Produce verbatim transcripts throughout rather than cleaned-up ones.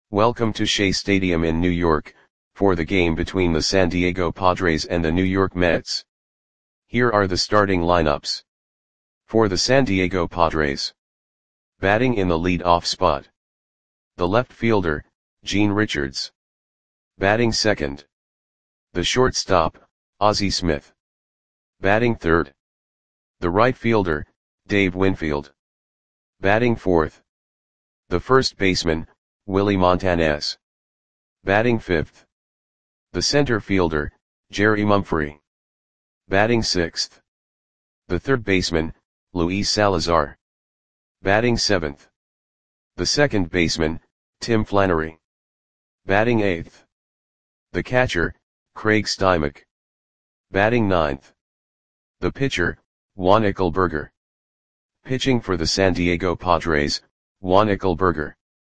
Welcome to Shea Stadium in New York, for the game between the San Diego Padres and the New York Mets. Here are the starting lineups. For the San Diego Padres. Batting in the lead-off spot. The left fielder, Gene Richards. Batting second. The shortstop, Ozzie Smith. Batting third. The right fielder, Dave Winfield. Batting fourth. The first baseman, Willie Montanez. Batting fifth. The center fielder, Jerry Mumphrey. Batting sixth. The third baseman, Luis Salazar. Batting seventh. The second baseman, Tim Flannery. Batting eighth. The catcher, Craig Steinmach. Batting ninth. The pitcher, Juan Ickelberger. Pitching for the San Diego Padres, Juan Ickelberger.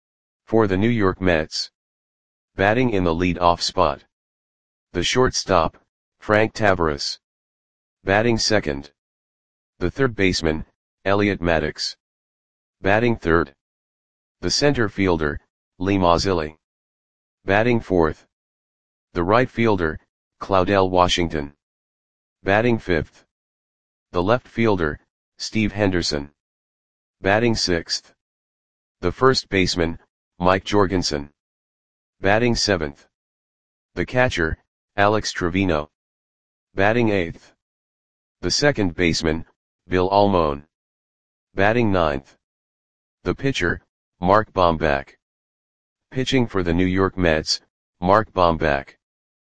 For the New York Mets. Batting in the lead-off spot. The shortstop, Frank Taveras. Batting second. The third baseman, Elliot Maddox. Batting third. The center fielder, Lee Mazzilli. Batting fourth. The right fielder, Claudell Washington. Batting fifth. The left fielder, Steve Henderson. Batting sixth. The first baseman, Mike Jorgensen. Batting seventh. The catcher, Alex Trevino. Batting eighth. The second baseman, Bill Almon. Batting ninth. The pitcher, Mark Bombach. Pitching for the New York Mets, Mark Bombach.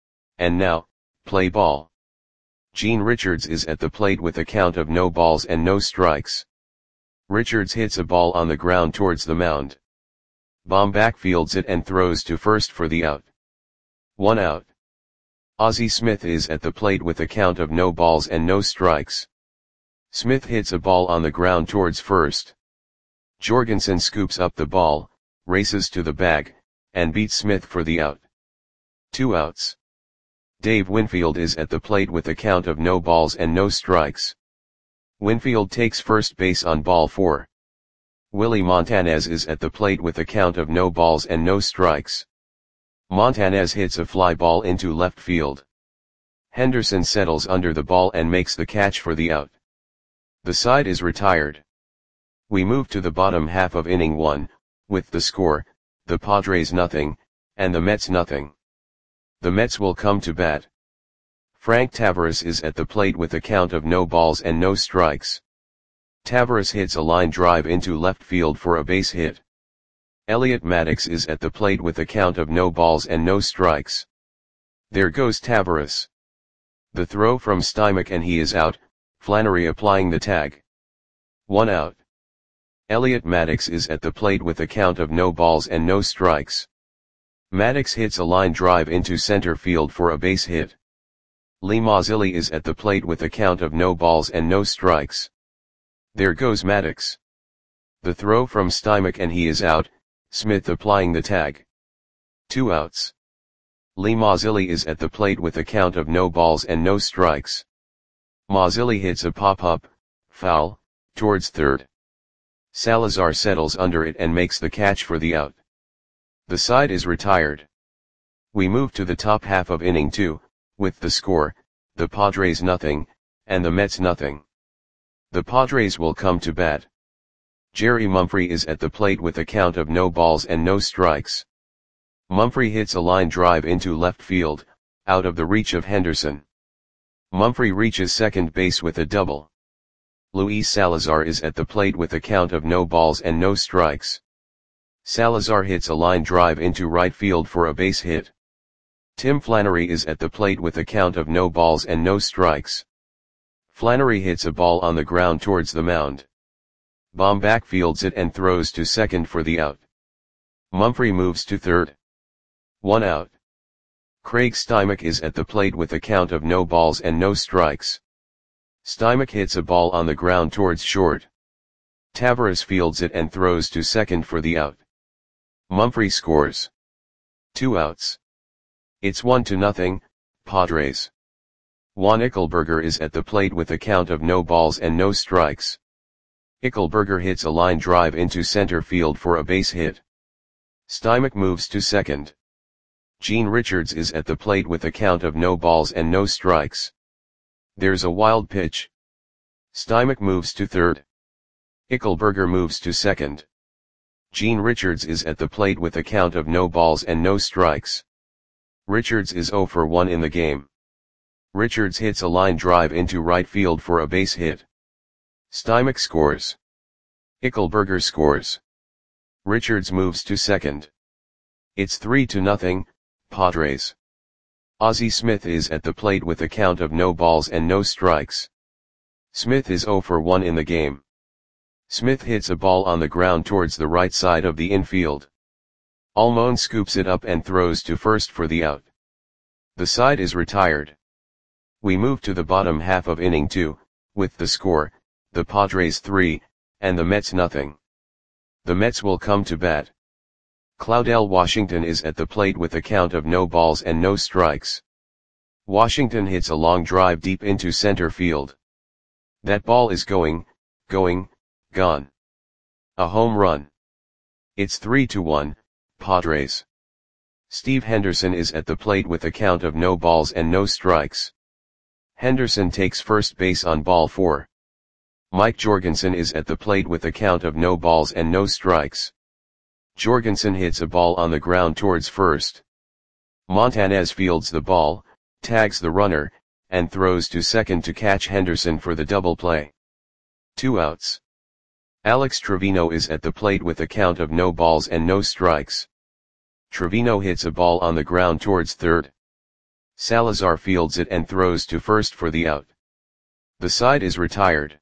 And now, play ball. Gene Richards is at the plate with a count of no balls and no strikes. Richards hits a ball on the ground towards the mound. Bombach fields it and throws to first for the out. One out. Ozzie Smith is at the plate with a count of no balls and no strikes. Smith hits a ball on the ground towards first. Jorgensen scoops up the ball, races to the bag, and beats Smith for the out. Two outs. Dave Winfield is at the plate with a count of no balls and no strikes. Winfield takes first base on ball four. Willie Montanez is at the plate with a count of no balls and no strikes. Montanez hits a fly ball into left field. Henderson settles under the ball and makes the catch for the out. The side is retired. We move to the bottom half of inning one, with the score, the Padres nothing, and the Mets nothing. The Mets will come to bat. Frank Taveras is at the plate with a count of no balls and no strikes. Taveras hits a line drive into left field for a base hit. Elliot Maddox is at the plate with a count of no balls and no strikes. There goes Taveras. The throw from Steinmach and he is out, Flannery applying the tag. One out. Elliot Maddox is at the plate with a count of no balls and no strikes. Maddox hits a line drive into center field for a base hit. Lee Mazzilli is at the plate with a count of no balls and no strikes. There goes Maddox. The throw from Steinmach and he is out, Smith applying the tag. Two outs. Lee Mazzilli is at the plate with a count of no balls and no strikes. Mazzilli hits a pop-up, foul, towards third. Salazar settles under it and makes the catch for the out. The side is retired. We move to the top half of inning two, with the score, the Padres nothing, and the Mets nothing. The Padres will come to bat. Jerry Mumphrey is at the plate with a count of no balls and no strikes. Mumphrey hits a line drive into left field, out of the reach of Henderson. Mumphrey reaches second base with a double. Luis Salazar is at the plate with a count of no balls and no strikes. Salazar hits a line drive into right field for a base hit. Tim Flannery is at the plate with a count of no balls and no strikes. Flannery hits a ball on the ground towards the mound. Bombach fields it and throws to second for the out. Mumphrey moves to third. One out. Craig Steinmach is at the plate with a count of no balls and no strikes. Steinmach hits a ball on the ground towards short. Taveras fields it and throws to second for the out. Mumphrey scores. Two outs. It's one to nothing, Padres. Juan Ickelberger is at the plate with a count of no balls and no strikes. Ickelberger hits a line drive into center field for a base hit. Stymick moves to second. Gene Richards is at the plate with a count of no balls and no strikes. There's a wild pitch. Stymick moves to third. Ickelberger moves to second. Gene Richards is at the plate with a count of no balls and no strikes. Richards is zero for one in the game. Richards hits a line drive into right field for a base hit. Stymick scores. Ickelberger scores. Richards moves to second. It's three to nothing, Padres. Ozzie Smith is at the plate with a count of no balls and no strikes. Smith is zero for one in the game. Smith hits a ball on the ground towards the right side of the infield. Almon scoops it up and throws to first for the out. The side is retired. We move to the bottom half of inning two, with the score, the Padres three, and the Mets nothing. The Mets will come to bat. Claudell Washington is at the plate with a count of no balls and no strikes. Washington hits a long drive deep into center field. That ball is going, going, gone. A home run. It's three to one, Padres. Steve Henderson is at the plate with a count of no balls and no strikes. Henderson takes first base on ball four. Mike Jorgensen is at the plate with a count of no balls and no strikes. Jorgensen hits a ball on the ground towards first. Montanez fields the ball, tags the runner, and throws to second to catch Henderson for the double play. Two outs. Alex Trevino is at the plate with a count of no balls and no strikes. Trevino hits a ball on the ground towards third. Salazar fields it and throws to first for the out. The side is retired.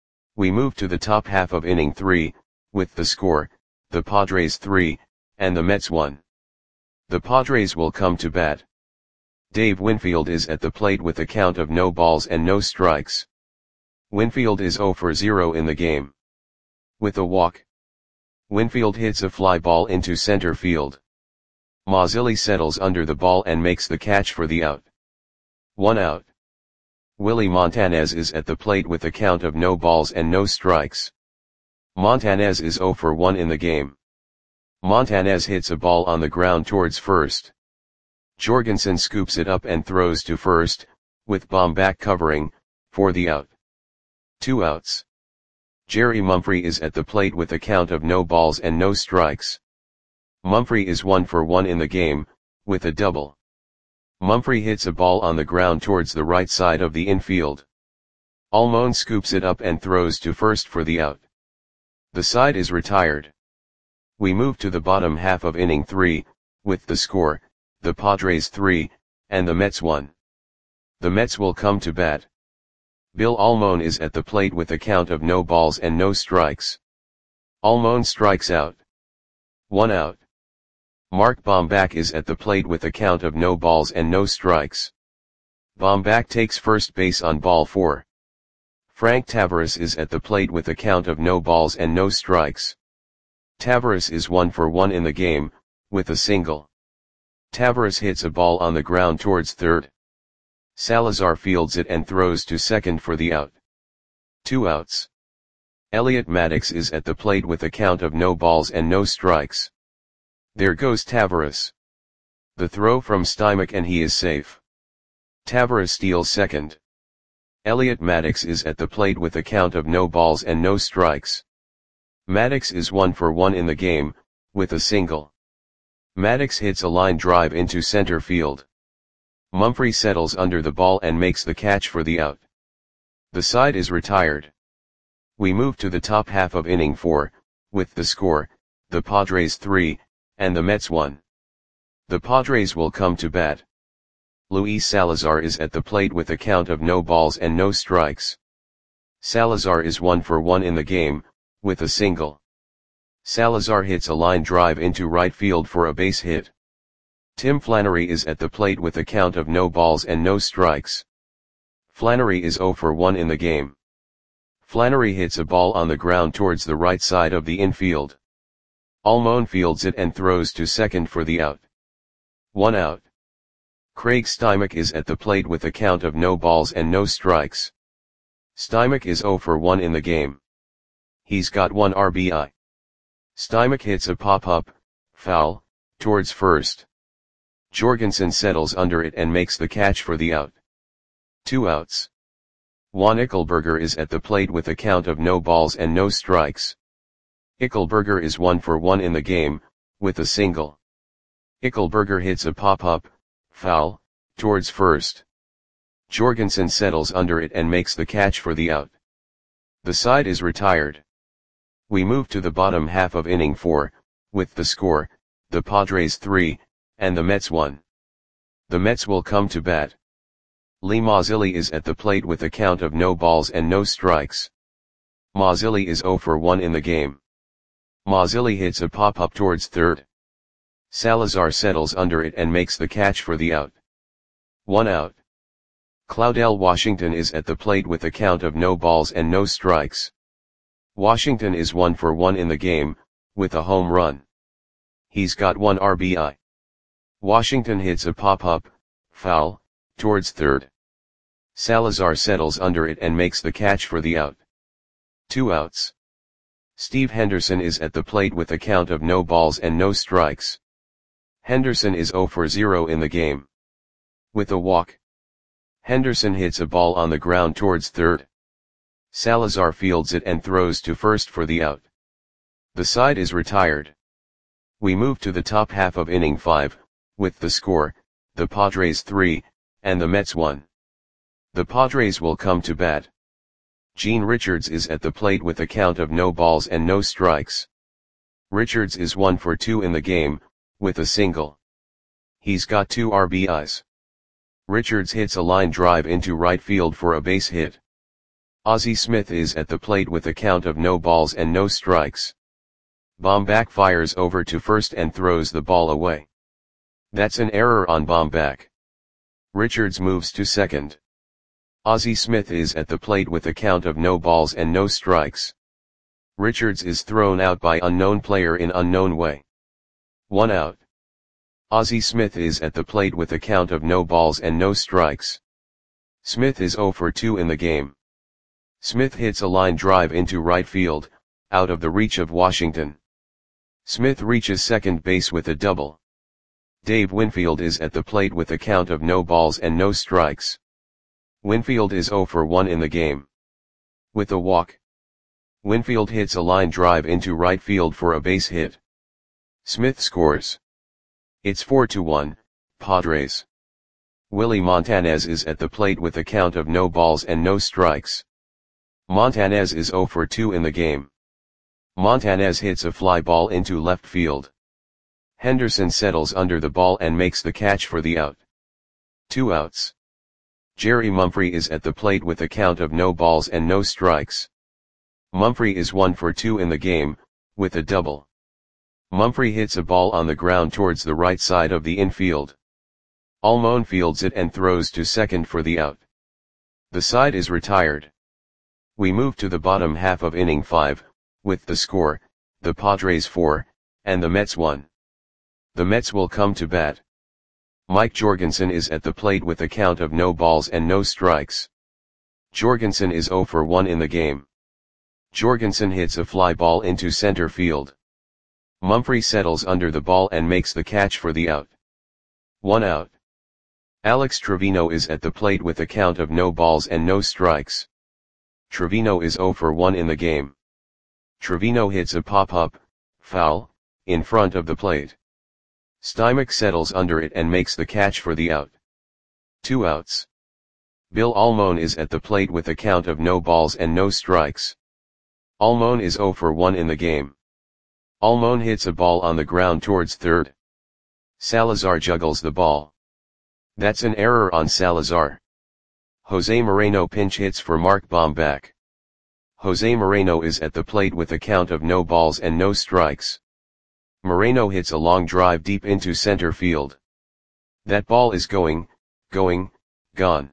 We move to the top half of inning three, with the score, the Padres three, and the Mets one. The Padres will come to bat. Dave Winfield is at the plate with a count of no balls and no strikes. Winfield is zero for zero in the game. With a walk. Winfield hits a fly ball into center field. Mazzilli settles under the ball and makes the catch for the out. One out. Willie Montanez is at the plate with a count of no balls and no strikes. Montanez is zero for one in the game. Montanez hits a ball on the ground towards first. Jorgensen scoops it up and throws to first, with Bomback covering, for the out. Two outs. Jerry Mumphrey is at the plate with a count of no balls and no strikes. Mumphrey is one for one in the game, with a double. Mumphrey hits a ball on the ground towards the right side of the infield. Almon scoops it up and throws to first for the out. The side is retired. We move to the bottom half of inning three, with the score, the Padres three, and the Mets one. The Mets will come to bat. Bill Almon is at the plate with a count of no balls and no strikes. Almon strikes out. One out. Mark Bomback is at the plate with a count of no balls and no strikes. Bomback takes first base on ball four. Frank Tavares is at the plate with a count of no balls and no strikes. Tavares is one for one in the game, with a single. Tavares hits a ball on the ground towards third. Salazar fields it and throws to second for the out. Two outs. Elliot Maddox is at the plate with a count of no balls and no strikes. There goes Tavares. The throw from Stymick and he is safe. Tavares steals second. Elliot Maddox is at the plate with a count of no balls and no strikes. Maddox is one for one in the game, with a single. Maddox hits a line drive into center field. Mumphrey settles under the ball and makes the catch for the out. The side is retired. We move to the top half of inning four, with the score, the Padres three, and the Mets one. The Padres will come to bat. Luis Salazar is at the plate with a count of no balls and no strikes. Salazar is one for one in the game, with a single. Salazar hits a line drive into right field for a base hit. Tim Flannery is at the plate with a count of no balls and no strikes. Flannery is zero for one in the game. Flannery hits a ball on the ground towards the right side of the infield. Almon fields it and throws to second for the out. One out. Craig Stymick is at the plate with a count of no balls and no strikes. Stymick is zero for one in the game. He's got one R B I. Stymick hits a pop-up, foul, towards first. Jorgensen settles under it and makes the catch for the out. Two outs. Juan Ickelberger is at the plate with a count of no balls and no strikes. Ickelberger is one for one in the game, with a single. Ickelberger hits a pop-up, foul, towards first. Jorgensen settles under it and makes the catch for the out. The side is retired. We move to the bottom half of inning four, with the score, the Padres three, and the Mets one. The Mets will come to bat. Lee Mazzilli is at the plate with a count of no balls and no strikes. Mazzilli is zero for one in the game. Mazzilli hits a pop-up towards third. Salazar settles under it and makes the catch for the out. One out. Claudel Washington is at the plate with a count of no balls and no strikes. Washington is one for one in the game, with a home run. He's got one R B I. Washington hits a pop-up, foul, towards third. Salazar settles under it and makes the catch for the out. Two outs. Steve Henderson is at the plate with a count of no balls and no strikes. Henderson is zero for zero in the game. With a walk. Henderson hits a ball on the ground towards third. Salazar fields it and throws to first for the out. The side is retired. We move to the top half of inning five, with the score, the Padres three, and the Mets one. The Padres will come to bat. Gene Richards is at the plate with a count of no balls and no strikes. Richards is one for two in the game, with a single. He's got two R B Is. Richards hits a line drive into right field for a base hit. Ozzie Smith is at the plate with a count of no balls and no strikes. Baumbach fires over to first and throws the ball away. That's an error on Baumbach. Richards moves to second. Ozzie Smith is at the plate with a count of no balls and no strikes. Richards is thrown out by unknown player in unknown way. One out. Ozzie Smith is at the plate with a count of no balls and no strikes. Smith is zero for two in the game. Smith hits a line drive into right field, out of the reach of Washington. Smith reaches second base with a double. Dave Winfield is at the plate with a count of no balls and no strikes. Winfield is zero for one in the game. With a walk. Winfield hits a line drive into right field for a base hit. Smith scores. It's four to one, Padres. Willie Montanez is at the plate with a count of no balls and no strikes. Montanez is zero for two in the game. Montanez hits a fly ball into left field. Henderson settles under the ball and makes the catch for the out. Two outs. Jerry Mumphrey is at the plate with a count of no balls and no strikes. Mumphrey is one for two in the game, with a double. Mumphrey hits a ball on the ground towards the right side of the infield. Almon fields it and throws to second for the out. The side is retired. We move to the bottom half of inning five, with the score, the Padres four, and the Mets one. The Mets will come to bat. Mike Jorgensen is at the plate with a count of no balls and no strikes. Jorgensen is zero for one in the game. Jorgensen hits a fly ball into center field. Mumphrey settles under the ball and makes the catch for the out. One out. Alex Trevino is at the plate with a count of no balls and no strikes. Trevino is zero for one in the game. Trevino hits a pop-up, foul, in front of the plate. Stymick settles under it and makes the catch for the out. Two outs. Bill Almon is at the plate with a count of no balls and no strikes. Almon is zero for one in the game. Almon hits a ball on the ground towards third. Salazar juggles the ball. That's an error on Salazar. Jose Moreno pinch hits for Mark Baumbach. Jose Moreno is at the plate with a count of no balls and no strikes. Moreno hits a long drive deep into center field. That ball is going, going, gone.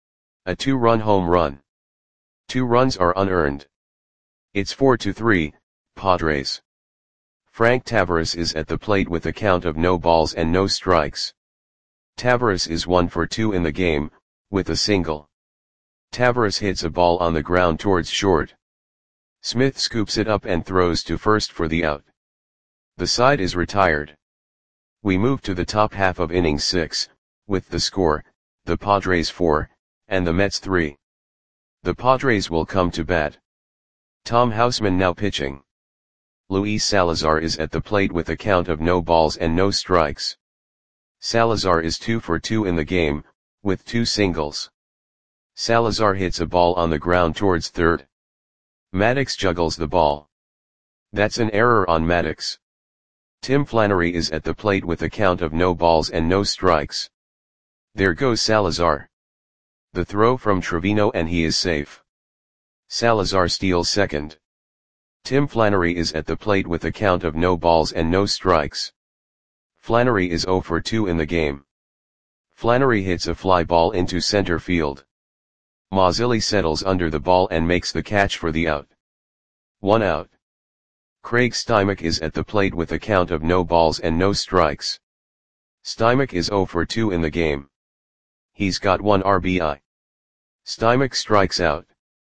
A two-run home run. Two runs are unearned. It's four to three, Padres. Frank Taveras is at the plate with a count of no balls and no strikes. Taveras is one for two in the game, with a single. Taveras hits a ball on the ground towards short. Smith scoops it up and throws to first for the out. The side is retired. We move to the top half of inning six, with the score, the Padres four, and the Mets three. The Padres will come to bat. Tom Houseman now pitching. Luis Salazar is at the plate with a count of no balls and no strikes. Salazar is two for two in the game, with two singles. Salazar hits a ball on the ground towards third. Maddox juggles the ball. That's an error on Maddox. Tim Flannery is at the plate with a count of no balls and no strikes. There goes Salazar. The throw from Trevino and he is safe. Salazar steals second. Tim Flannery is at the plate with a count of no balls and no strikes. Flannery is zero for two in the game. Flannery hits a fly ball into center field. Mazzilli settles under the ball and makes the catch for the out. One out. Craig Steinmach is at the plate with a count of no balls and no strikes. Steinmach is zero for two in the game. He's got one R B I. Steinmach strikes out.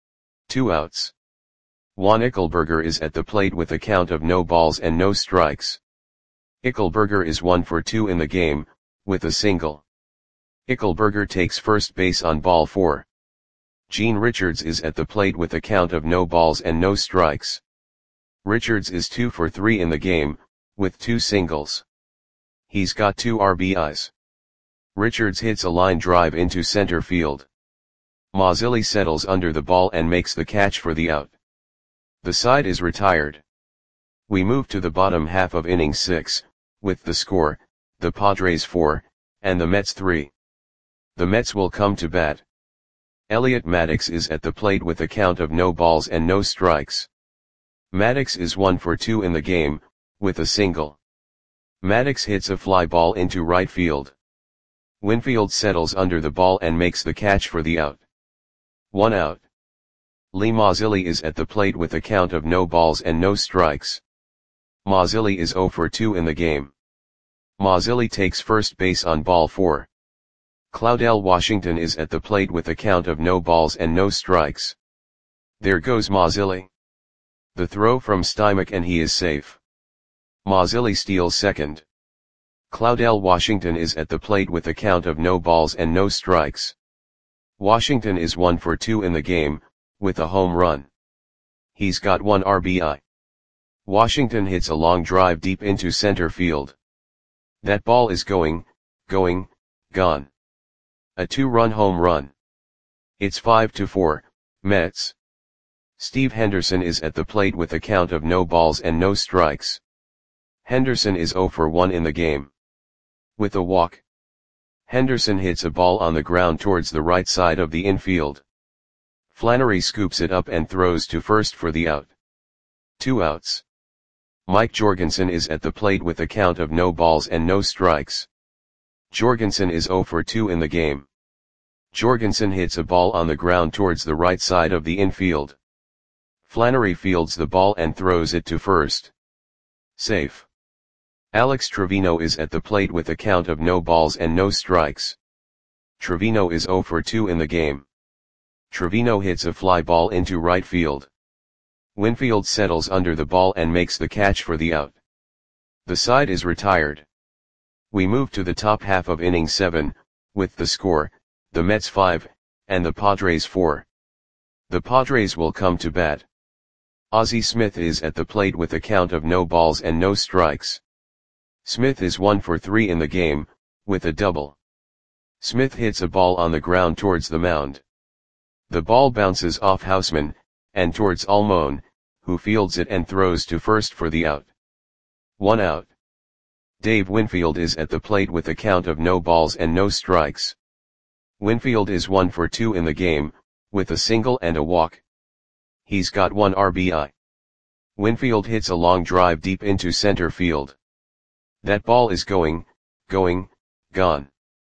Two outs. Juan Ickelberger is at the plate with a count of no balls and no strikes. Ickelberger is one for two in the game, with a single. Ickelberger takes first base on ball four. Gene Richards is at the plate with a count of no balls and no strikes. Richards is two for three in the game, with two singles. He's got two R B Is. Richards hits a line drive into center field. Mazzilli settles under the ball and makes the catch for the out. The side is retired. We move to the bottom half of inning six, with the score, the Padres four, and the Mets three. The Mets will come to bat. Elliot Maddox is at the plate with a count of no balls and no strikes. Maddox is one for two in the game, with a single. Maddox hits a fly ball into right field. Winfield settles under the ball and makes the catch for the out. One out. Lee Mazzilli is at the plate with a count of no balls and no strikes. Mazzilli is zero for two in the game. Mazzilli takes first base on ball four. Claudel Washington is at the plate with a count of no balls and no strikes. There goes Mazzilli. The throw from Steinmach and he is safe. Mazzilli steals second. Claudel Washington is at the plate with a count of no balls and no strikes. Washington is one for two in the game, with a home run. He's got one R B I. Washington hits a long drive deep into center field. That ball is going, going, gone. A two-run home run. It's five to four, Mets. Steve Henderson is at the plate with a count of no balls and no strikes. Henderson is zero for one in the game. With a walk. Henderson hits a ball on the ground towards the right side of the infield. Flannery scoops it up and throws to first for the out. Two outs. Mike Jorgensen is at the plate with a count of no balls and no strikes. Jorgensen is zero for two in the game. Jorgensen hits a ball on the ground towards the right side of the infield. Flannery fields the ball and throws it to first. Safe. Alex Trevino is at the plate with a count of no balls and no strikes. Trevino is zero for two in the game. Trevino hits a fly ball into right field. Winfield settles under the ball and makes the catch for the out. The side is retired. We move to the top half of inning seven, with the score, the Mets five, and the Padres four. The Padres will come to bat. Ozzie Smith is at the plate with a count of no balls and no strikes. Smith is one for three in the game, with a double. Smith hits a ball on the ground towards the mound. The ball bounces off Houseman, and towards Almon, who fields it and throws to first for the out. One out. Dave Winfield is at the plate with a count of no balls and no strikes. Winfield is one for two in the game, with a single and a walk. He's got one R B I. Winfield hits a long drive deep into center field. That ball is going, going, gone.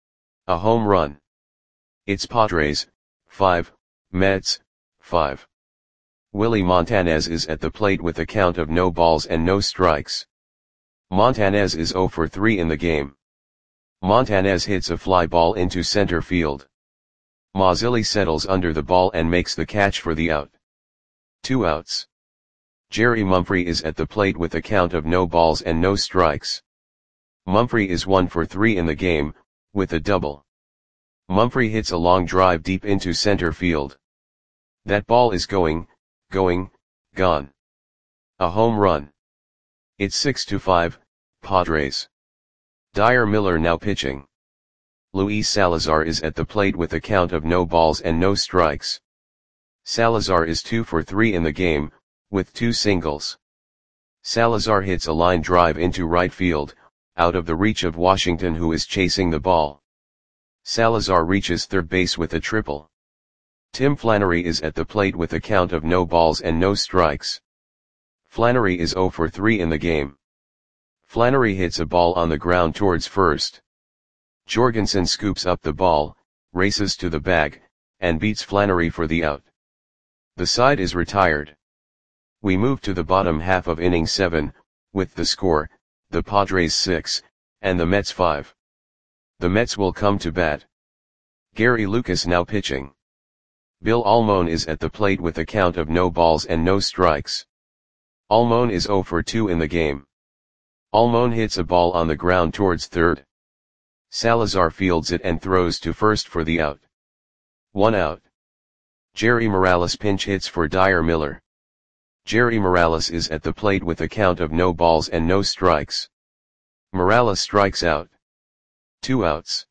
A home run. It's Padres, five, Mets, five. Willie Montanez is at the plate with a count of no balls and no strikes. Montanez is zero for three in the game. Montanez hits a fly ball into center field. Mazzilli settles under the ball and makes the catch for the out. Two outs. Jerry Mumphrey is at the plate with a count of no balls and no strikes. Mumphrey is one for three in the game, with a double. Mumphrey hits a long drive deep into center field. That ball is going, going, gone. A home run. It's six to five, Padres. Dyer Miller now pitching. Luis Salazar is at the plate with a count of no balls and no strikes. Salazar is two for three in the game, with two singles. Salazar hits a line drive into right field, out of the reach of Washington, who is chasing the ball. Salazar reaches third base with a triple. Tim Flannery is at the plate with a count of no balls and no strikes. Flannery is zero for three in the game. Flannery hits a ball on the ground towards first. Jorgensen scoops up the ball, races to the bag, and beats Flannery for the out. The side is retired. We move to the bottom half of inning seven, with the score, the Padres six, and the Mets five. The Mets will come to bat. Gary Lucas now pitching. Bill Almon is at the plate with a count of no balls and no strikes. Almon is zero for two in the game. Almon hits a ball on the ground towards third. Salazar fields it and throws to first for the out. One out. Jerry Morales pinch hits for Dyer Miller. Jerry Morales is at the plate with a count of no balls and no strikes. Morales strikes out. Two outs.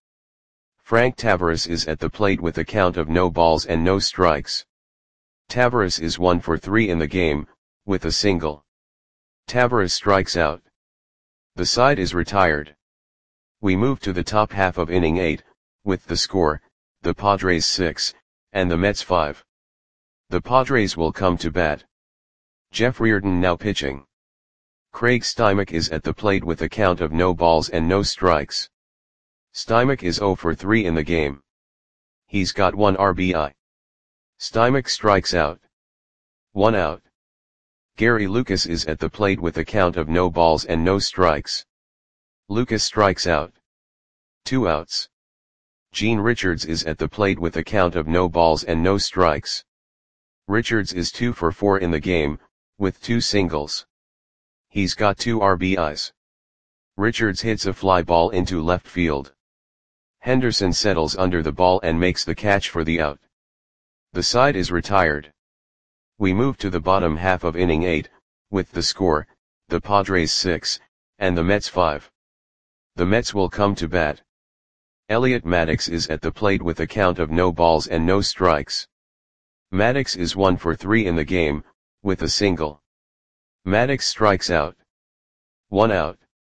Frank Taveras is at the plate with a count of no balls and no strikes. Taveras is one for three in the game, with a single. Taveras strikes out. The side is retired. We move to the top half of inning eight, with the score, the Padres six, and the Mets five. The Padres will come to bat. Jeff Reardon now pitching. Craig Steinmach is at the plate with a count of no balls and no strikes. Steinmach is zero for three in the game. He's got one R B I. Steinmach strikes out. One out. Gary Lucas is at the plate with a count of no balls and no strikes. Lucas strikes out. Two outs. Gene Richards is at the plate with a count of no balls and no strikes. Richards is two for four in the game, with two singles. He's got two R B Is. Richards hits a fly ball into left field. Henderson settles under the ball and makes the catch for the out. The side is retired. We move to the bottom half of inning eight, with the score, the Padres six, and the Mets five. The Mets will come to bat. Elliot Maddox is at the plate with a count of no balls and no strikes. Maddox is one for three in the game, with a single. Maddox strikes out. One out.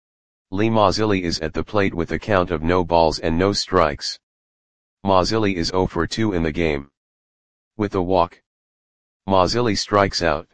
Lee Mazzilli is at the plate with a count of no balls and no strikes. Mazzilli is zero for two in the game. With a walk. Mazzilli strikes out.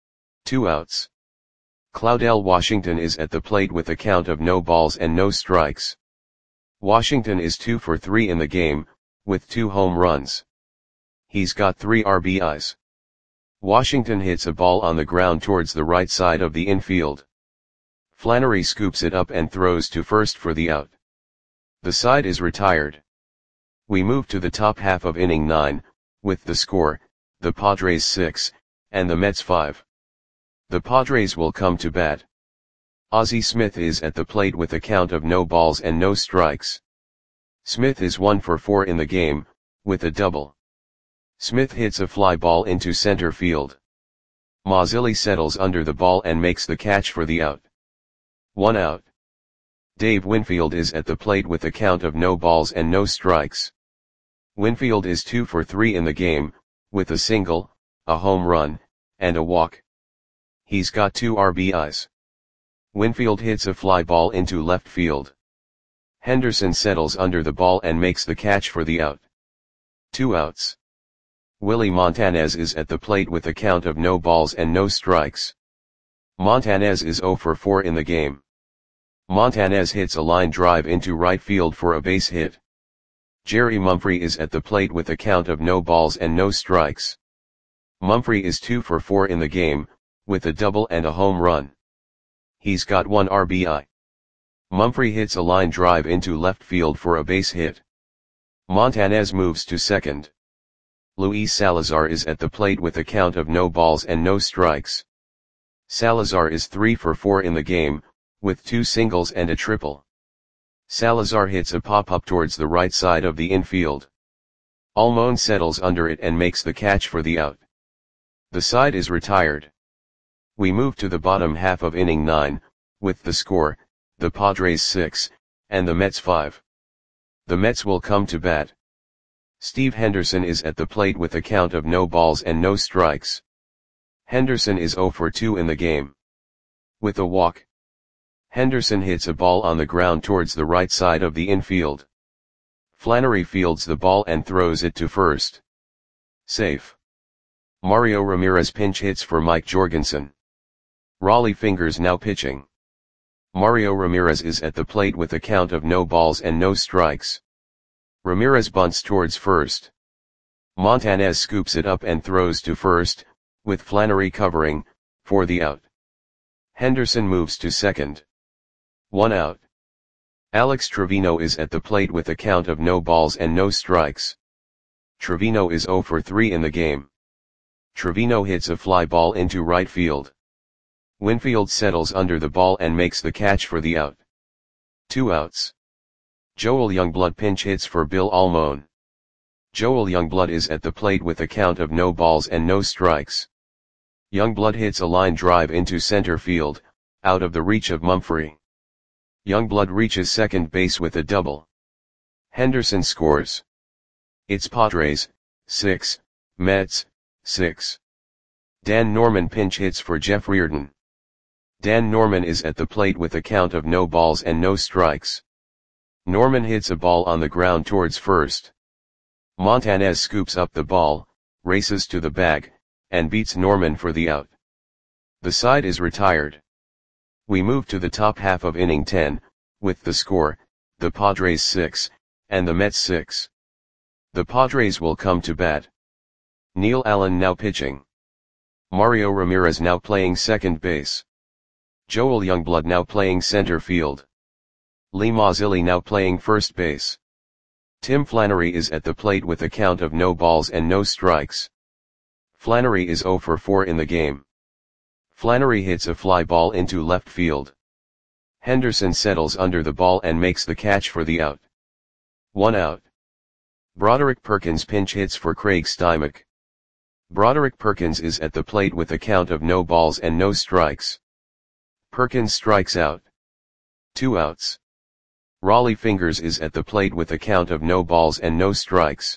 Two outs. Claudel Washington is at the plate with a count of no balls and no strikes. Washington is two for three in the game, with two home runs. He's got three R B Is. Washington hits a ball on the ground towards the right side of the infield. Flannery scoops it up and throws to first for the out. The side is retired. We move to the top half of inning nine, with the score, the Padres six, and the Mets five. The Padres will come to bat. Ozzie Smith is at the plate with a count of no balls and no strikes. Smith is one for four in the game, with a double. Smith hits a fly ball into center field. Mazzilli settles under the ball and makes the catch for the out. One out. Dave Winfield is at the plate with a count of no balls and no strikes. Winfield is two for three in the game, with a single, a home run, and a walk. He's got two R B Is. Winfield hits a fly ball into left field. Henderson settles under the ball and makes the catch for the out. Two outs. Willie Montanez is at the plate with a count of no balls and no strikes. Montanez is zero for four in the game. Montanez hits a line drive into right field for a base hit. Jerry Mumphrey is at the plate with a count of no balls and no strikes. Mumphrey is two for four in the game, with a double and a home run. He's got one R B I. Mumphrey hits a line drive into left field for a base hit. Montanez moves to second. Luis Salazar is at the plate with a count of no balls and no strikes. Salazar is three for four in the game, with two singles and a triple. Salazar hits a pop-up towards the right side of the infield. Almon settles under it and makes the catch for the out. The side is retired. We move to the bottom half of inning nine, with the score, the Padres six, and the Mets five. The Mets will come to bat. Steve Henderson is at the plate with a count of no balls and no strikes. Henderson is zero for two in the game. With a walk, Henderson hits a ball on the ground towards the right side of the infield. Flannery fields the ball and throws it to first. Safe. Mario Ramirez pinch hits for Mike Jorgensen. Rollie Fingers now pitching. Mario Ramirez is at the plate with a count of no balls and no strikes. Ramirez bunts towards first. Montanez scoops it up and throws to first, with Flannery covering, for the out. Henderson moves to second. One out. Alex Trevino is at the plate with a count of no balls and no strikes. Trevino is zero for three in the game. Trevino hits a fly ball into right field. Winfield settles under the ball and makes the catch for the out. Two outs. Joel Youngblood pinch hits for Bill Almon. Joel Youngblood is at the plate with a count of no balls and no strikes. Youngblood hits a line drive into center field, out of the reach of Mumphrey. Youngblood reaches second base with a double. Henderson scores. It's Padres, six, Mets, six. Dan Norman pinch hits for Jeff Reardon. Dan Norman is at the plate with a count of no balls and no strikes. Norman hits a ball on the ground towards first. Montanez scoops up the ball, races to the bag, and beats Norman for the out. The side is retired. We move to the top half of inning ten, with the score, the Padres six, and the Mets six. The Padres will come to bat. Neil Allen now pitching. Mario Ramirez now playing second base. Joel Youngblood now playing center field. Lee Mazzilli now playing first base. Tim Flannery is at the plate with a count of no balls and no strikes. Flannery is zero for four in the game. Flannery hits a fly ball into left field. Henderson settles under the ball and makes the catch for the out. One out. Broderick Perkins pinch hits for Craig Steinmach. Broderick Perkins is at the plate with a count of no balls and no strikes. Perkins strikes out. Two outs. Rollie Fingers is at the plate with a count of no balls and no strikes.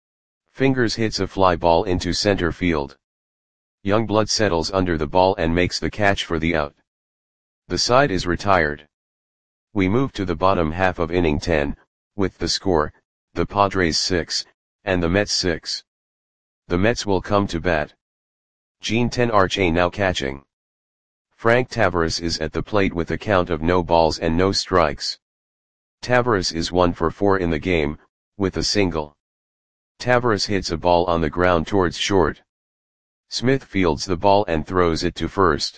Fingers hits a fly ball into center field. Youngblood settles under the ball and makes the catch for the out. The side is retired. We move to the bottom half of inning ten, with the score, the Padres six, and the Mets six. The Mets will come to bat. Gene Tenarche now catching. Frank Tavares is at the plate with a count of no balls and no strikes. Tavares is one for four in the game, with a single. Tavares hits a ball on the ground towards short. Smith fields the ball and throws it to first.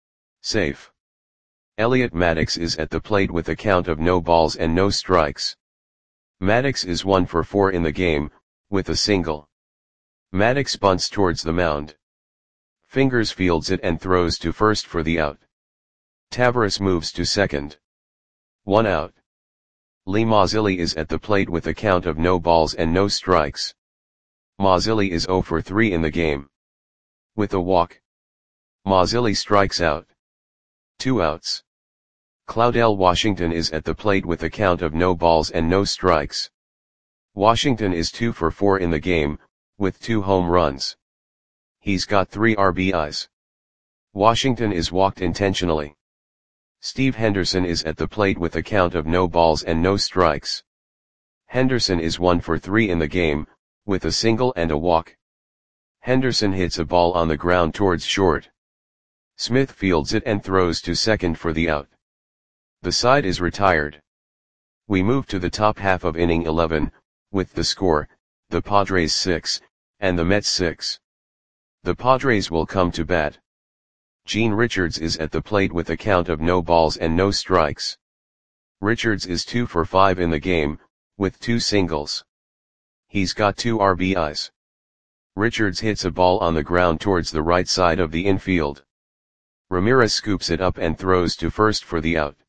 Safe. Elliot Maddox is at the plate with a count of no balls and no strikes. Maddox is one for four in the game, with a single. Maddox bunts towards the mound. Fingers fields it and throws to first for the out. Tavares moves to second. One out. Lee Mazzilli is at the plate with a count of no balls and no strikes. Mazzilli is zero for three in the game. With a walk, Mazzilli strikes out. Two outs. Claudell Washington is at the plate with a count of no balls and no strikes. Washington is two for four in the game, with two home runs. He's got three R B Is. Washington is walked intentionally. Steve Henderson is at the plate with a count of no balls and no strikes. Henderson is one for three in the game, with a single and a walk. Henderson hits a ball on the ground towards short. Smith fields it and throws to second for the out. The side is retired. We move to the top half of inning eleven, with the score, the Padres six, and the Mets six. The Padres will come to bat. Gene Richards is at the plate with a count of no balls and no strikes. Richards is two for five in the game, with two singles. He's got two R B Is. Richards hits a ball on the ground towards the right side of the infield. Ramirez scoops it up and throws to first for the out.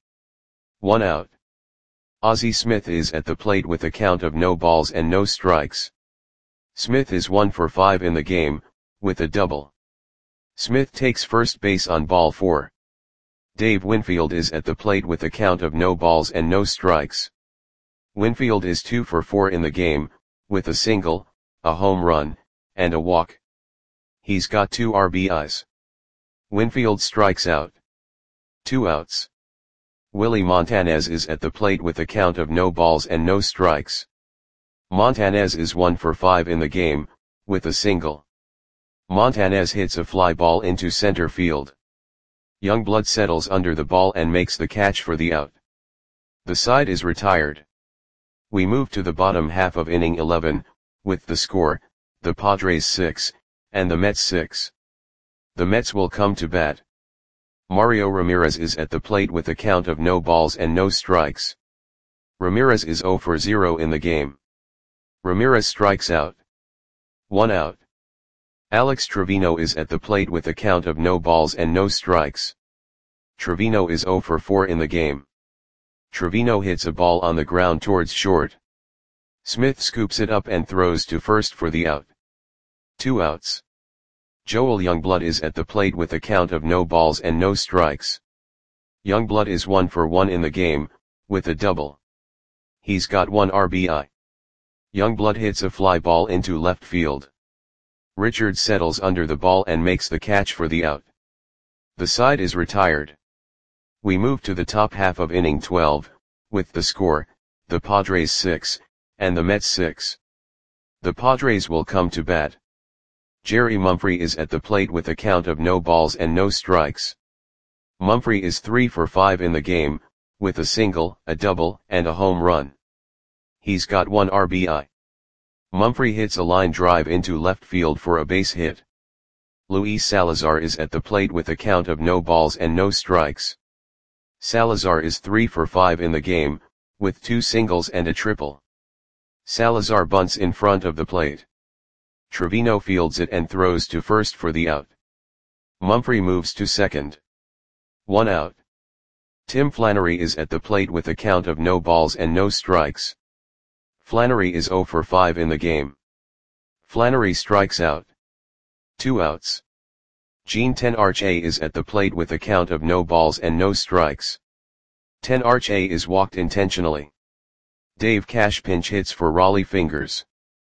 One out. Ozzie Smith is at the plate with a count of no balls and no strikes. Smith is one for five in the game, with a double. Smith takes first base on ball four. Dave Winfield is at the plate with a count of no balls and no strikes. Winfield is two for four in the game, with a single, a home run, and a walk. He's got two R B Is. Winfield strikes out. Two outs. Willie Montanez is at the plate with a count of no balls and no strikes. Montanez is one for five in the game, with a single. Montanez hits a fly ball into center field. Youngblood settles under the ball and makes the catch for the out. The side is retired. We move to the bottom half of inning eleven, with the score, the Padres six, and the Mets six. The Mets will come to bat. Mario Ramirez is at the plate with a count of no balls and no strikes. Ramirez is zero for zero in the game. Ramirez strikes out. One out. Alex Trevino is at the plate with a count of no balls and no strikes. Trevino is zero for four in the game. Trevino hits a ball on the ground towards short. Smith scoops it up and throws to first for the out. Two outs. Joel Youngblood is at the plate with a count of no balls and no strikes. Youngblood is one for one in the game, with a double. He's got one R B I. Youngblood hits a fly ball into left field. Richard settles under the ball and makes the catch for the out. The side is retired. We move to the top half of inning twelve, with the score, the Padres six, and the Mets six. The Padres will come to bat. Jerry Mumphrey is at the plate with a count of no balls and no strikes. Mumphrey is three for five in the game, with a single, a double, and a home run. He's got one R B I. Mumphrey hits a line drive into left field for a base hit. Luis Salazar is at the plate with a count of no balls and no strikes. Salazar is three for five in the game, with two singles and a triple. Salazar bunts in front of the plate. Trevino fields it and throws to first for the out. Mumphrey moves to second. One out. Tim Flannery is at the plate with a count of no balls and no strikes. Flannery is zero for five in the game. Flannery strikes out. Two outs. Gene Tenarche is at the plate with a count of no balls and no strikes. Tenarche is walked intentionally. Dave Cash pinch hits for Raleigh Fingers.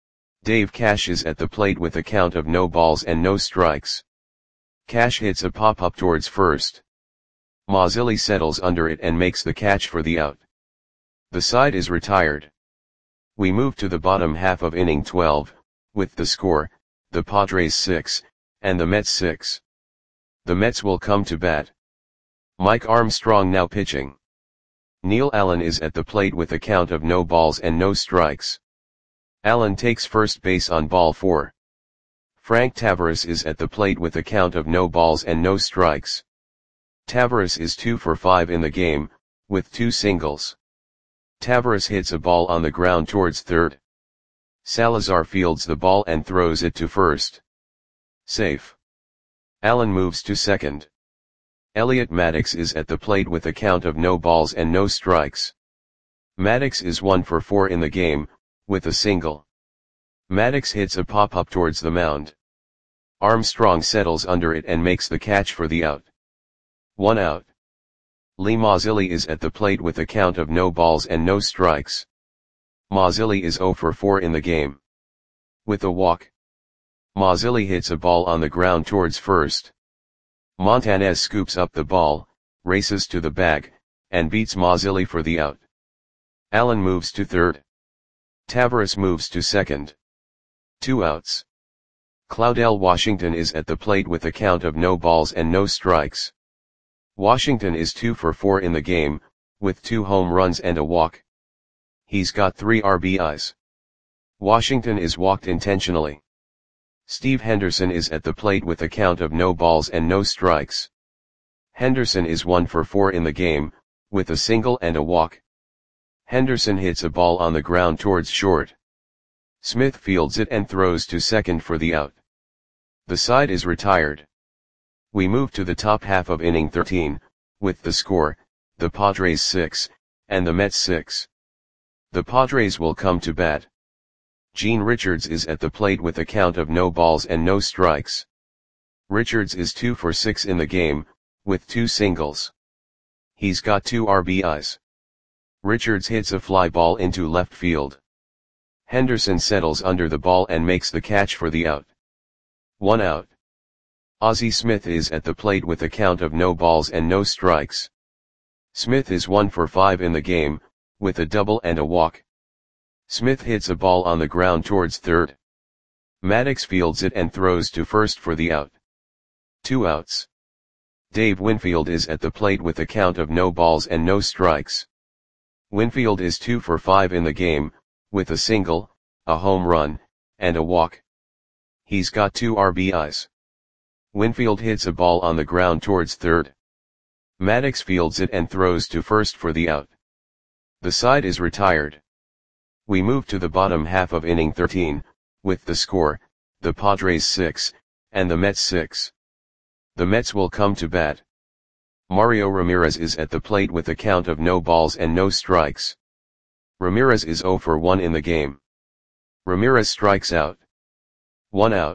Dave Cash is at the plate with a count of no balls and no strikes. Cash hits a pop-up towards first. Mazzilli settles under it and makes the catch for the out. The side is retired. We move to the bottom half of inning twelve, with the score, the Padres six, and the Mets six. The Mets will come to bat. Mike Armstrong now pitching. Neil Allen is at the plate with a count of no balls and no strikes. Allen takes first base on ball four. Frank Tavares is at the plate with a count of no balls and no strikes. Tavares is two for five in the game, with two singles. Tavares hits a ball on the ground towards third. Salazar fields the ball and throws it to first. Safe. Allen moves to second. Elliot Maddox is at the plate with a count of no balls and no strikes. Maddox is one for four in the game, with a single. Maddox hits a pop-up towards the mound. Armstrong settles under it and makes the catch for the out. One out. Lee Mazzilli is at the plate with a count of no balls and no strikes. Mazzilli is zero for four in the game. With a walk. Mazzilli hits a ball on the ground towards first. Montanez scoops up the ball, races to the bag, and beats Mazzilli for the out. Allen moves to third. Tavares moves to second. Two outs. Claudel Washington is at the plate with a count of no balls and no strikes. Washington is two for four in the game, with two home runs and a walk. He's got three R B Is. Washington is walked intentionally. Steve Henderson is at the plate with a count of no balls and no strikes. Henderson is one for four in the game, with a single and a walk. Henderson hits a ball on the ground towards short. Smith fields it and throws to second for the out. The side is retired. We move to the top half of inning thirteen, with the score, the Padres six, and the Mets six. The Padres will come to bat. Gene Richards is at the plate with a count of no balls and no strikes. Richards is two for six in the game, with two singles. He's got two R B Is. Richards hits a fly ball into left field. Henderson settles under the ball and makes the catch for the out. One out. Ozzie Smith is at the plate with a count of no balls and no strikes. Smith is one for five in the game, with a double and a walk. Smith hits a ball on the ground towards third. Maddox fields it and throws to first for the out. Two outs. Dave Winfield is at the plate with a count of no balls and no strikes. Winfield is two for five in the game, with a single, a home run, and a walk. He's got two R B Is. Winfield hits a ball on the ground towards third. Maddox fields it and throws to first for the out. The side is retired. We move to the bottom half of inning thirteen, with the score, the Padres six, and the Mets six. The Mets will come to bat. Mario Ramirez is at the plate with a count of no balls and no strikes. Ramirez is zero for one in the game. Ramirez strikes out. One out.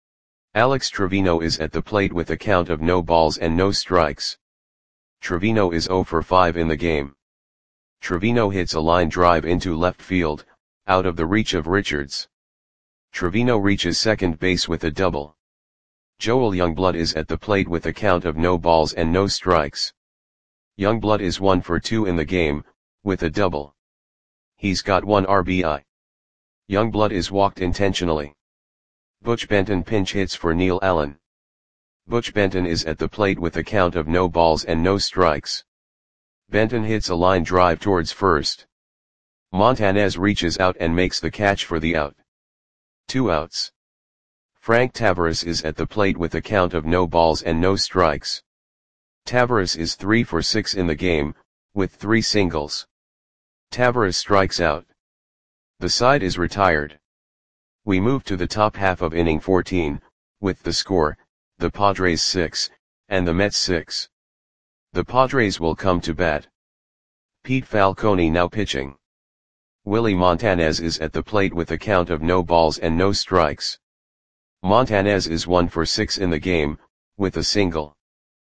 Alex Trevino is at the plate with a count of no balls and no strikes. Trevino is zero for five in the game. Trevino hits a line drive into left field, out of the reach of Richards. Trevino reaches second base with a double. Joel Youngblood is at the plate with a count of no balls and no strikes. Youngblood is one for two in the game, with a double. He's got one R B I. Youngblood is walked intentionally. Butch Benton pinch hits for Neil Allen. Butch Benton is at the plate with a count of no balls and no strikes. Benton hits a line drive towards first. Montanez reaches out and makes the catch for the out. Two outs. Frank Taveras is at the plate with a count of no balls and no strikes. Taveras is three for six in the game, with three singles. Taveras strikes out. The side is retired. We move to the top half of inning fourteen, with the score, the Padres six, and the Mets six. The Padres will come to bat. Pete Falcone now pitching. Willie Montanez is at the plate with a count of no balls and no strikes. Montanez is one for six in the game, with a single.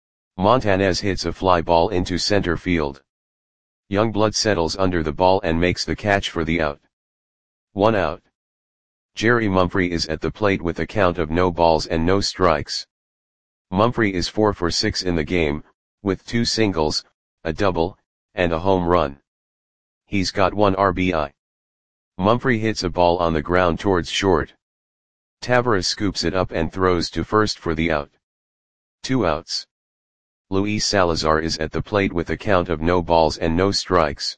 Montanez hits a fly ball into center field. Youngblood settles under the ball and makes the catch for the out. One out. Jerry Mumphrey is at the plate with a count of no balls and no strikes. Mumphrey is four for six in the game, with two singles, a double, and a home run. He's got one R B I. Mumphrey hits a ball on the ground towards short. Taveras scoops it up and throws to first for the out. Two outs. Luis Salazar is at the plate with a count of no balls and no strikes.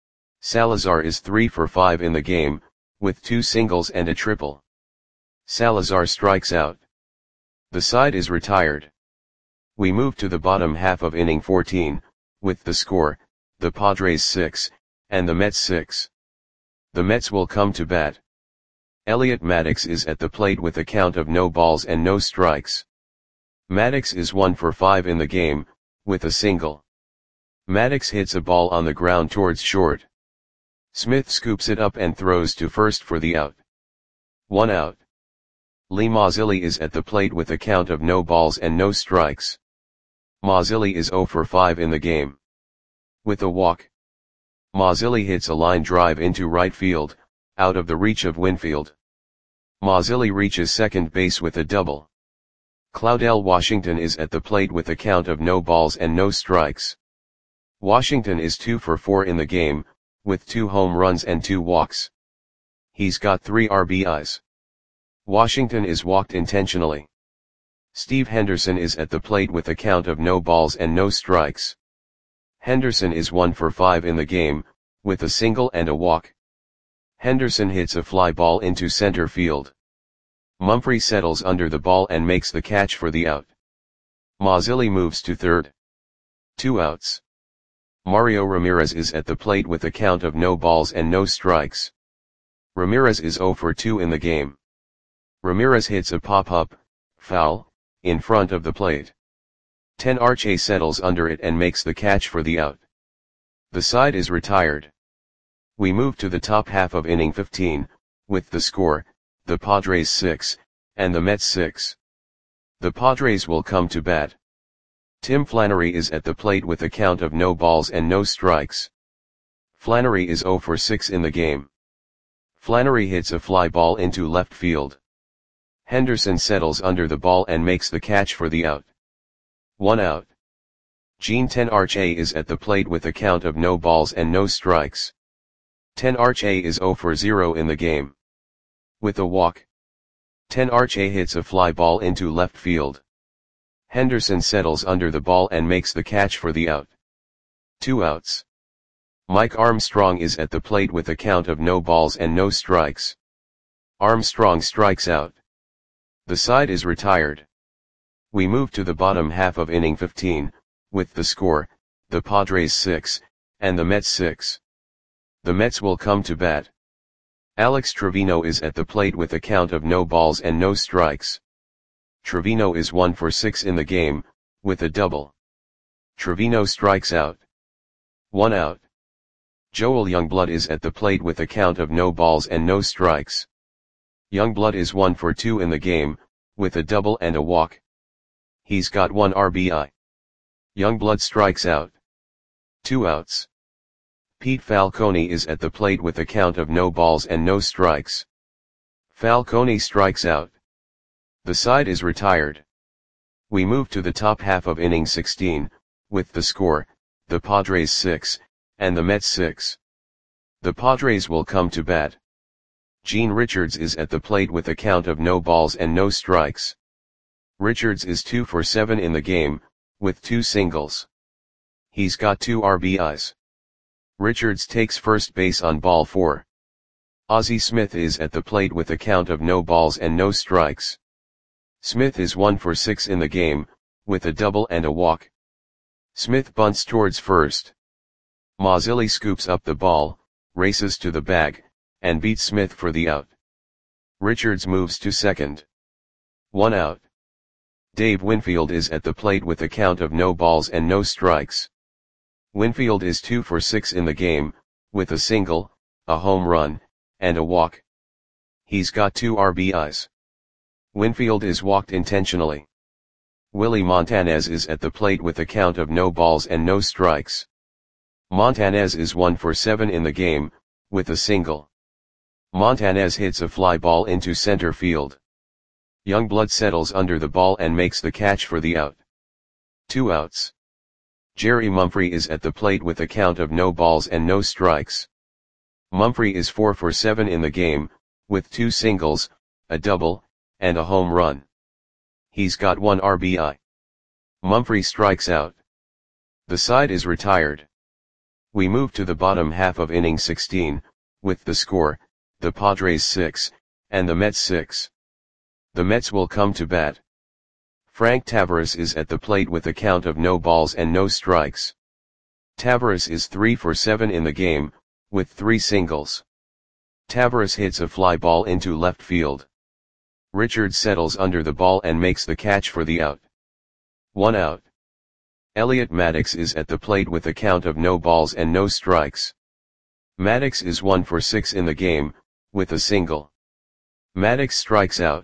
Salazar is three for five in the game, with two singles and a triple. Salazar strikes out. The side is retired. We move to the bottom half of inning fourteen, with the score, the Padres six, and the Mets six. The Mets will come to bat. Elliot Maddox is at the plate with a count of no balls and no strikes. Maddox is one for five in the game, with a single. Maddox hits a ball on the ground towards short. Smith scoops it up and throws to first for the out. One out. Lee Mazzilli is at the plate with a count of no balls and no strikes. Mazzilli is zero for five in the game. With a walk. Mazzilli hits a line drive into right field, out of the reach of Winfield. Mazzilli reaches second base with a double. Claudell Washington is at the plate with a count of no balls and no strikes. Washington is two for four in the game, with two home runs and two walks. He's got three R B Is. Washington is walked intentionally. Steve Henderson is at the plate with a count of no balls and no strikes. Henderson is one for five in the game, with a single and a walk. Henderson hits a fly ball into center field. Mumphrey settles under the ball and makes the catch for the out. Mazzilli moves to third. Two outs. Mario Ramirez is at the plate with a count of no balls and no strikes. Ramirez is zero for two in the game. Ramirez hits a pop-up, foul, in front of the plate. ten Arche settles under it and makes the catch for the out. The side is retired. We move to the top half of inning fifteen, with the score, the Padres six, and the Mets six. The Padres will come to bat. Tim Flannery is at the plate with a count of no balls and no strikes. Flannery is zero for six in the game. Flannery hits a fly ball into left field. Henderson settles under the ball and makes the catch for the out. One out. Gene ten Arche is at the plate with a count of no balls and no strikes. ten Arche is zero for zero in the game. With a walk. ten Arche hits a fly ball into left field. Henderson settles under the ball and makes the catch for the out. Two outs. Mike Armstrong is at the plate with a count of no balls and no strikes. Armstrong strikes out. The side is retired. We move to the bottom half of inning fifteen, with the score, the Padres six, and the Mets six. The Mets will come to bat. Alex Trevino is at the plate with a count of no balls and no strikes. Trevino is one for six in the game, with a double. Trevino strikes out. One out. Joel Youngblood is at the plate with a count of no balls and no strikes. Youngblood is one for two in the game, with a double and a walk. He's got one R B I. Youngblood strikes out. Two outs. Pete Falcone is at the plate with a count of no balls and no strikes. Falcone strikes out. The side is retired. We move to the top half of inning sixteen, with the score, the Padres six, and the Mets six. The Padres will come to bat. Gene Richards is at the plate with a count of no balls and no strikes. Richards is two for seven in the game, with two singles. He's got two R B Is. Richards takes first base on ball four. Ozzie Smith is at the plate with a count of no balls and no strikes. Smith is one for six in the game, with a double and a walk. Smith bunts towards first. Mazzilli scoops up the ball, races to the bag, and beats Smith for the out. Richards moves to second. One out. Dave Winfield is at the plate with a count of no balls and no strikes. Winfield is two for six in the game, with a single, a home run, and a walk. He's got two R B Is. Winfield is walked intentionally. Willie Montanez is at the plate with a count of no balls and no strikes. Montanez is one for seven in the game, with a single. Montanez hits a fly ball into center field. Youngblood settles under the ball and makes the catch for the out. Two outs. Jerry Mumphrey is at the plate with a count of no balls and no strikes. Mumphrey is four for seven in the game, with two singles, a double, and a home run. He's got one R B I. Mumphrey strikes out. The side is retired. We move to the bottom half of inning sixteen, with the score, the Padres six, and the Mets six. The Mets will come to bat. Frank Taveras is at the plate with a count of no balls and no strikes. Taveras is three for seven in the game, with three singles. Taveras hits a fly ball into left field. Richards settles under the ball and makes the catch for the out. One out. Elliot Maddox is at the plate with a count of no balls and no strikes. Maddox is one for six in the game, with a single. Maddox strikes out.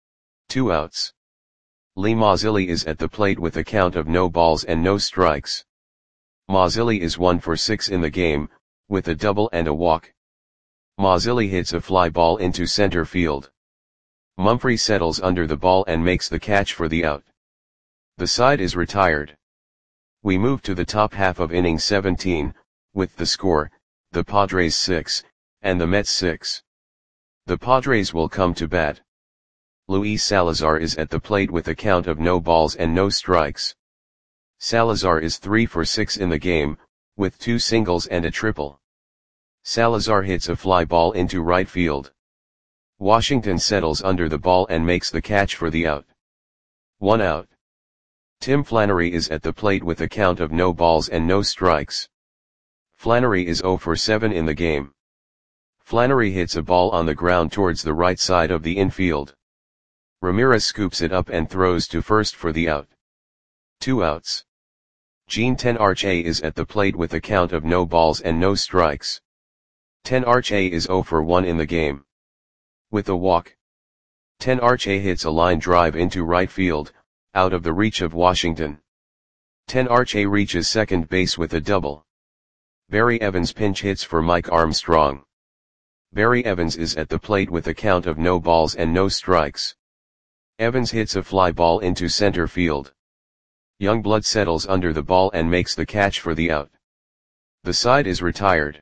Two outs. Lee Mazzilli is at the plate with a count of no balls and no strikes. Mazzilli is one for six in the game, with a double and a walk. Mazzilli hits a fly ball into center field. Mumphrey settles under the ball and makes the catch for the out. The side is retired. We move to the top half of inning seventeen, with the score, the Padres six, and the Mets six. The Padres will come to bat. Luis Salazar is at the plate with a count of no balls and no strikes. Salazar is three for six in the game, with two singles and a triple. Salazar hits a fly ball into right field. Washington settles under the ball and makes the catch for the out. One out. Tim Flannery is at the plate with a count of no balls and no strikes. Flannery is zero for seven in the game. Flannery hits a ball on the ground towards the right side of the infield. Ramirez scoops it up and throws to first for the out. Two outs. Gene Tenarche is at the plate with a count of no balls and no strikes. Tenarche is zero for one in the game. With a walk. Tenarche hits a line drive into right field, out of the reach of Washington. Tenarche reaches second base with a double. Barry Evans pinch hits for Mike Armstrong. Barry Evans is at the plate with a count of no balls and no strikes. Evans hits a fly ball into center field. Youngblood settles under the ball and makes the catch for the out. The side is retired.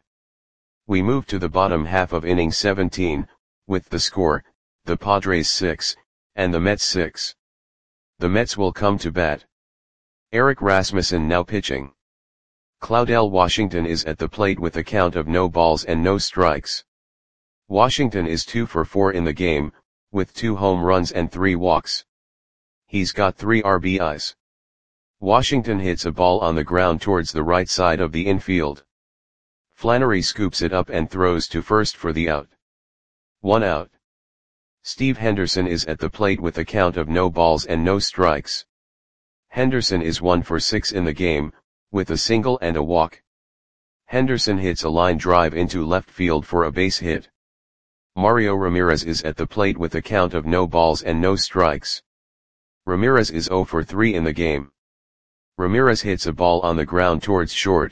We move to the bottom half of inning seventeen, with the score, the Padres six, and the Mets six. The Mets will come to bat. Eric Rasmussen now pitching. Claudel Washington is at the plate with a count of no balls and no strikes. Washington is two for four in the game, with two home runs and three walks. He's got three R B Is. Washington hits a ball on the ground towards the right side of the infield. Flannery scoops it up and throws to first for the out. One out. Steve Henderson is at the plate with a count of no balls and no strikes. Henderson is one for six in the game, with a single and a walk. Henderson hits a line drive into left field for a base hit. Mario Ramirez is at the plate with a count of no balls and no strikes. Ramirez is zero for three in the game. Ramirez hits a ball on the ground towards short.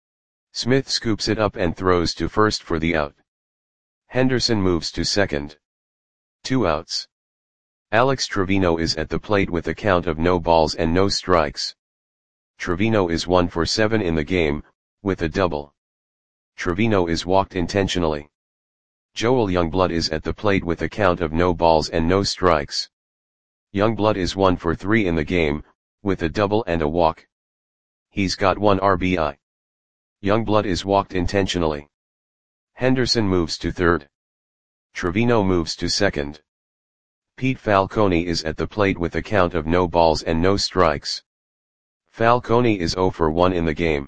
Smith scoops it up and throws to first for the out. Henderson moves to second. Two outs. Alex Trevino is at the plate with a count of no balls and no strikes. Trevino is one for seven in the game, with a double. Trevino is walked intentionally. Joel Youngblood is at the plate with a count of no balls and no strikes. Youngblood is one for three in the game, with a double and a walk. He's got one R B I. Youngblood is walked intentionally. Henderson moves to third. Trevino moves to second. Pete Falcone is at the plate with a count of no balls and no strikes. Falcone is zero for one in the game.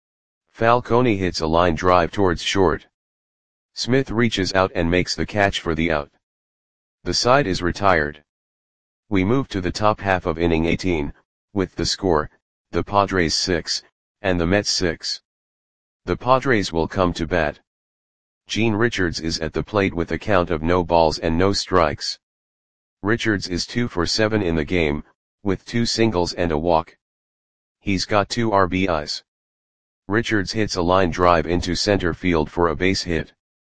Falcone hits a line drive towards short. Smith reaches out and makes the catch for the out. The side is retired. We move to the top half of inning eighteen, with the score, the Padres six, and the Mets six. The Padres will come to bat. Gene Richards is at the plate with a count of no balls and no strikes. Richards is two for seven in the game, with two singles and a walk. He's got two R B Is. Richards hits a line drive into center field for a base hit.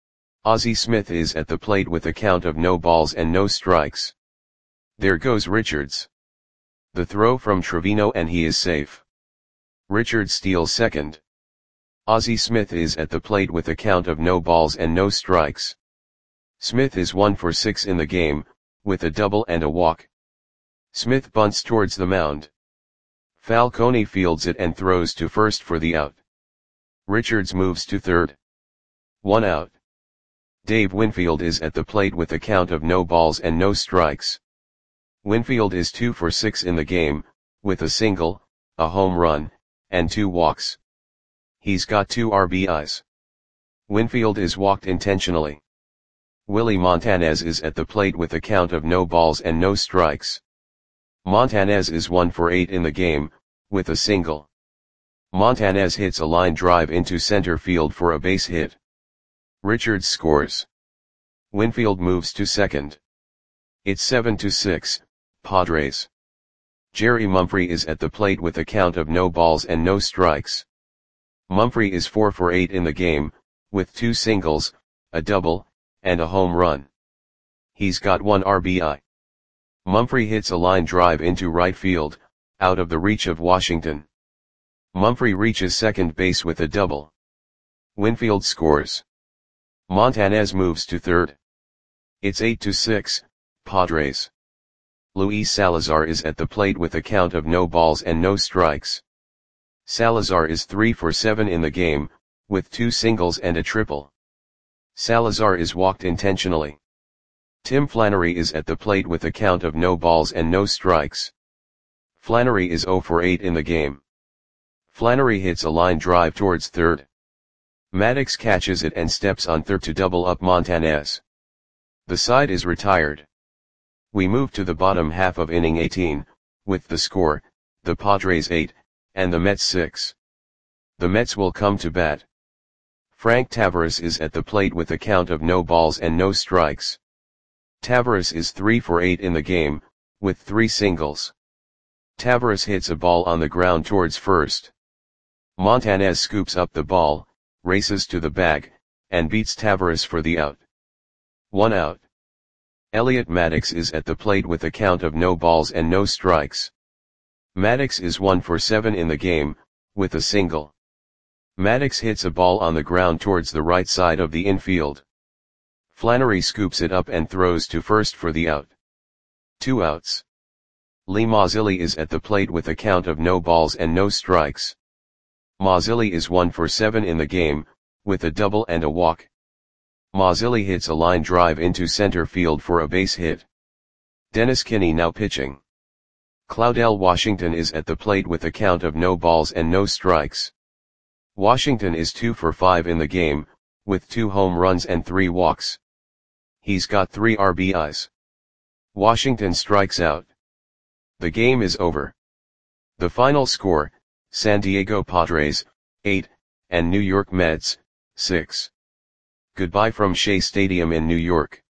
Ozzie Smith is at the plate with a count of no balls and no strikes. There goes Richards. The throw from Trevino and he is safe. Richards steals second. Ozzie Smith is at the plate with a count of no balls and no strikes. Smith is one for six in the game, with a double and a walk. Smith bunts towards the mound. Falcone fields it and throws to first for the out. Richards moves to third. One out. Dave Winfield is at the plate with a count of no balls and no strikes. Winfield is two for six in the game, with a single, a home run, and two walks. He's got two R B Is. Winfield is walked intentionally. Willie Montanez is at the plate with a count of no balls and no strikes. Montanez is one for eight in the game, with a single. Montanez hits a line drive into center field for a base hit. Richards scores. Winfield moves to second. It's seven to six, Padres. Jerry Mumphrey is at the plate with a count of no balls and no strikes. Mumphrey is four for eight in the game, with two singles, a double, and a home run. He's got one R B I. Mumphrey hits a line drive into right field, out of the reach of Washington. Mumphrey reaches second base with a double. Winfield scores. Montanez moves to third. It's eight to six, Padres. Luis Salazar is at the plate with a count of no balls and no strikes. Salazar is three for seven in the game, with two singles and a triple. Salazar is walked intentionally. Tim Flannery is at the plate with a count of no balls and no strikes. Flannery is zero for eight in the game. Flannery hits a line drive towards third. Maddox catches it and steps on third to double up Montanez. The side is retired. We move to the bottom half of inning eighteen, with the score, the Padres eight, and the Mets six. The Mets will come to bat. Frank Taveras is at the plate with a count of no balls and no strikes. Taveras is three for eight in the game, with three singles. Taveras hits a ball on the ground towards first. Montanez scoops up the ball, races to the bag, and beats Taveras for the out. One out. Elliot Maddox is at the plate with a count of no balls and no strikes. Maddox is one for seven in the game, with a single. Maddox hits a ball on the ground towards the right side of the infield. Flannery scoops it up and throws to first for the out. Two outs. Lee Mazzilli is at the plate with a count of no balls and no strikes. Mazzilli is one for seven in the game, with a double and a walk. Mazzilli hits a line drive into center field for a base hit. Dennis Kinney now pitching. Claudell Washington is at the plate with a count of no balls and no strikes. Washington is two for five in the game, with two home runs and three walks. He's got three R B Is. Washington strikes out. The game is over. The final score, San Diego Padres, eight, and New York Mets, six. Goodbye from Shea Stadium in New York.